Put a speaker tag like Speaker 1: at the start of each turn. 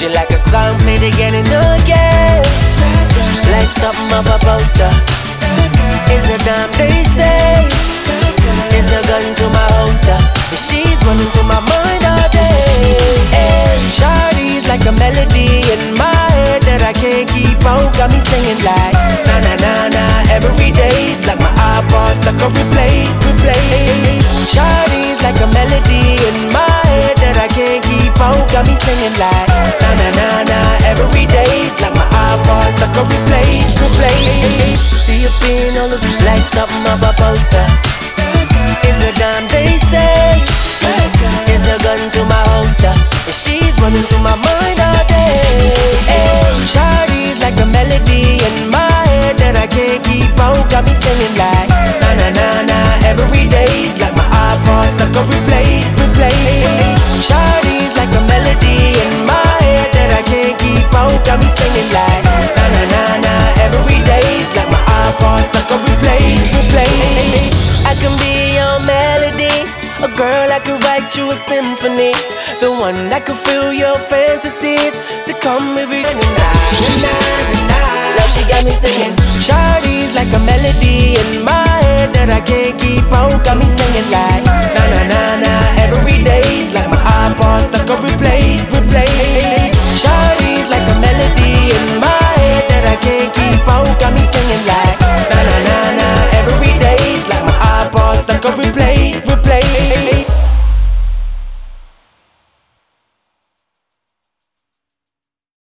Speaker 1: She like a song played again and again, like something off a poster. It's a dime, they say. It's a gun to my holster, and she's running through my mind all day. Hey, shawty's like a melody in my head that I can't keep out. Got me singing like na na na na every day's like my iPod stuck on replay. Shawty's like a melody in my head that I can't keep out. Got me singing like na na na na every day's like my iPod stuck on replay. See you being all over like something off a poster. It's a dime, they say. It's a gun to my holster, and she's running through my mind all day. Hey, shawty's like a melody in my head that I can't keep out. Got me singing like na na na na every day's like my iPod stuck on replay. Shawty's like a melody in my head that I can't keep out. Got me singing like na na na na every day's like my iPod stuck on replay. I can be your melody, a girl that could write you a symphony, the one that could fill your fantasies. So come with me, now she got me singing. Shawty's like a melody in my head that I can't keep out. Got me singing like